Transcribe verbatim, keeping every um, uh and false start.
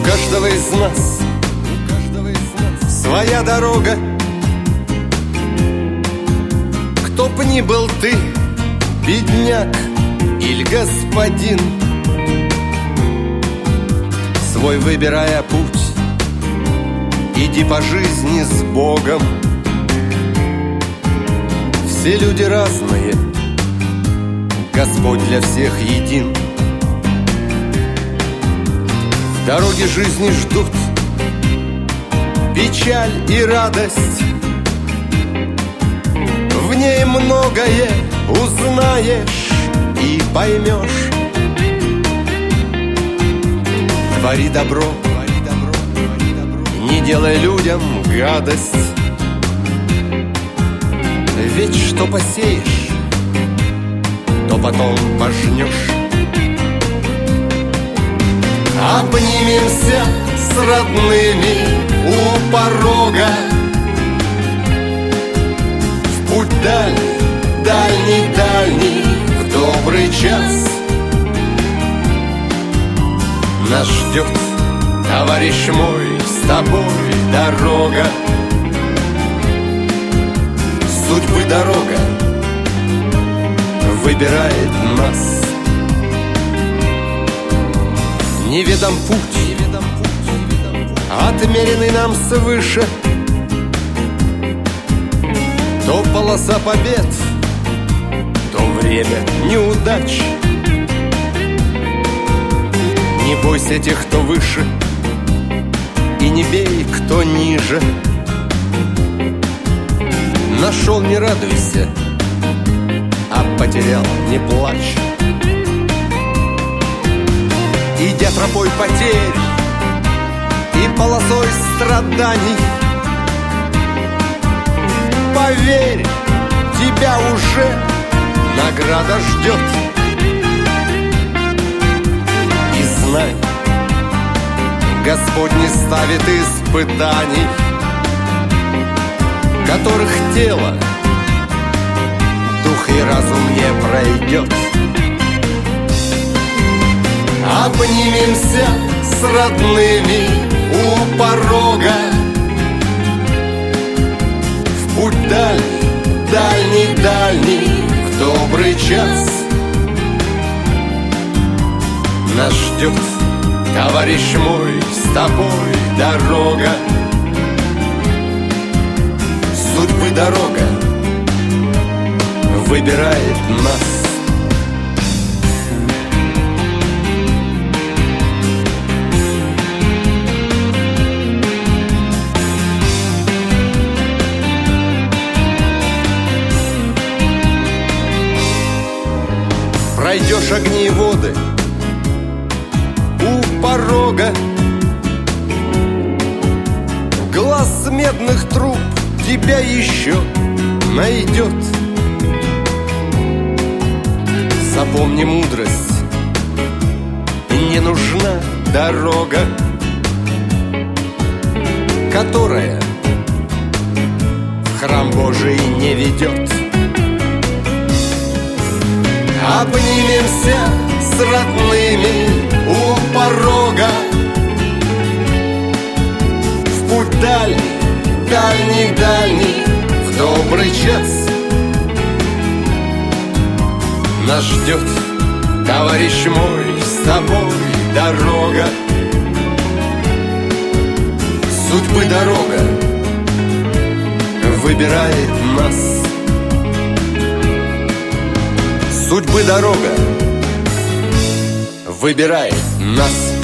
каждого из нас своя дорога. Кто б ни был ты, бедняк или господин, свой выбирая путь, иди по жизни с Богом. Все люди разные, Господь для всех един. В дороге жизни ждут печаль и радость. В ней многое узнаешь и поймешь. Твори добро, не делай людям гадость. Ведь что посеешь, то потом пожнешь. Обнимемся с родными у порога, в путь дальний, дальний, дальний, в добрый час. Нас ждет, товарищ мой, с тобой дорога. Судьбы дорога выбирает нас. Неведом путь, отмеренный нам свыше, то полоса побед, то время неудач. Не бойся тех, кто выше, и не бей, кто ниже. Нашел, не радуйся, а потерял, не плачь. Идя тропой потерь и полосой страданий, поверь, тебя уже награда ждет. И знай, Господь не ставит испытаний, которых тело, дух и разум не пройдет. Обнимемся с родными у порога, в путь дальний, дальний, дальний, в добрый час. Нас ждет, товарищ мой, с тобой дорога. Судьбы дорога выбирает нас. Пройдешь огни и воды у порога, глаз медных труб тебя еще найдет. Запомни мудрость, не нужна дорога, которая в храм Божий не ведет. Обнимемся с родными у порога, в путь дальний, дальний, дальний, в добрый час. Нас ждет, товарищ мой, с тобой дорога. Судьбы дорога выбирает нас. Судьбы дорога выбирает нас.